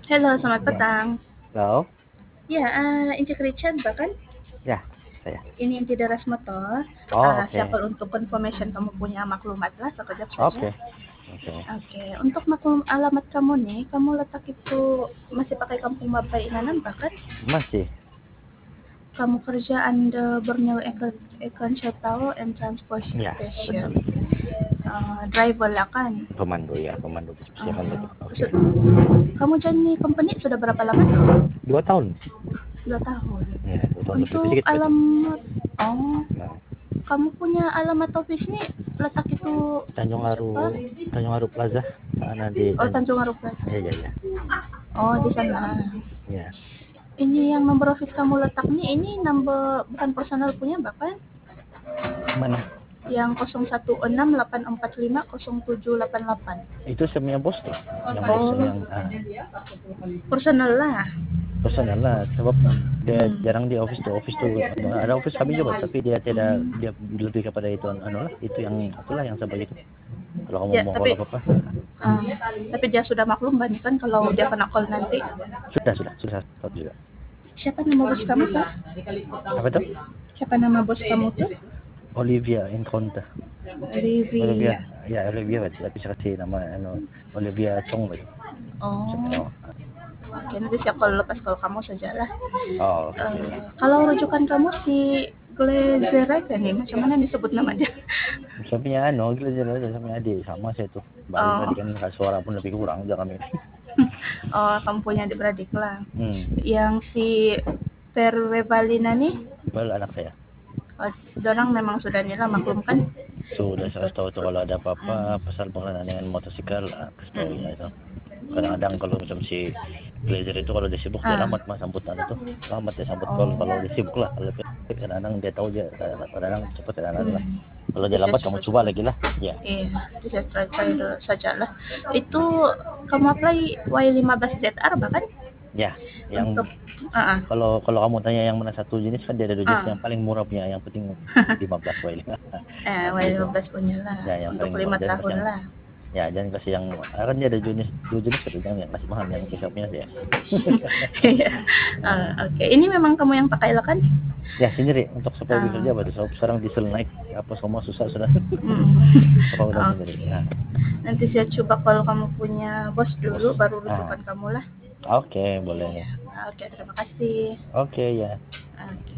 Halo, selamat Ya, petang. halo? Ya, Inci Richard bahkan Ya, saya. ini Inci Deras Motor. Oh, Siapa oke. untuk confirmation kamu punya maklumat lah, sekejap saja. Oke. Oke. Oke, untuk maklum alamat kamu nih, kamu letak itu masih pakai Kampung Babai Inanan bahkan Masih. kamu kerja under Borneo Econ Shuttle and Ya, benar. Transportation. Driver lah kan. Pemandu ya, pemandu persiapan Uh, betul. Oke. su- kamu jadi company sudah berapa lama? 2 tahun. 2 tahun. Ya, 2 tahun lebih Untuk sedikit berarti. alamat, oh, Nah, kamu punya alamat office nih letak itu Tanjung Aru, apa? Tanjung Aru Plaza. Sana di Oh, Tanjung Aruk Plaza. Ya, ya, ya. Oh, di sana. Ya. Ini yang nomor office kamu letak nih, ini number bukan personal punya bahkan Mana? yang 0168450788. Itu semuanya bos tuh. Yang bos Oh, yang personal lah. personal lah. Sebab dia Hmm. jarang di office tuh. Ada office kami juga, tapi dia tidak, Hmm. dia lebih kepada itu lah. Itu yang itulah yang sebagai itu. Kalau kamu Ya, mau call tapi apa-apa. ah, tapi dia sudah maklum banyak kan kalau dia kena call nanti. Sudah tahu juga. Siapa nama bos kamu tuh? Apa itu? Siapa nama bos kamu tuh? Olivia Encounter. Olivia, Olivia. ya Olivia tapi saya kasih nama Olivia Chong gitu. Oh, Oh, oke, nanti siap kalau lepas kalau kamu sajalah. oh, oke. Kalau rujukan kamu si Glazerek nih, macam mana disebut namanya? Sampingnya gila aja sampingnya adik sama saya tuh. Balik tadi Oh, kan suara pun lebih kurang jangan ini. oh, kamu punya adik-beradik lah. Hmm, Yang si Perwevalina nih, well anak saya. oh, dorang memang sudah nila maklum kan Sudah saya untuk kasih tahu tuh kalau ada apa-apa mm, pasal pengenalan dengan motosikal, kasih tahu ya mm, itu. Kadang-kadang kalau macam si Glazer itu kalau dia sibuk dia ah, lambat mas sambutan itu, lambat dia sambut call kalau dia oh, sibuk lah. Kalau kadang-kadang dia tahu dia, kadang-kadang cepat kadang-kadang lah. hmm, Kalau dia bisa lambat kamu coba lagi lah ya. iya, bisa try dulu saja lah. Itu kamu apply Y15ZR bahkan Ya, untuk yang ah, ah, kalau kalau kamu tanya yang mana satu jenis kan dia ada 2 jenis, ah. yang paling murah punya yang penting 15 W. Gitu. Y15 punya lah Ya yang untuk paling murah, 5 jangan kasih tahun yang, lah. ya jangan kasih yang, kan dia ada dua jenis gitu, jangan yang kasih mahal yang pickupnya sih ya. Iya. Oke, ini memang kamu yang pakai lah kan? Ya sendiri untuk supaya bisa Ah, kerja betul. So, sekarang diesel naik apa semua susah sudah. mm. Apa udah sendiri. Oke. Nah, Nanti saya coba kalau kamu punya bos bos. dulu, baru Ah, rujukan kamu lah. oke boleh. Ya. Oke, terima kasih. Oke ya. Oke.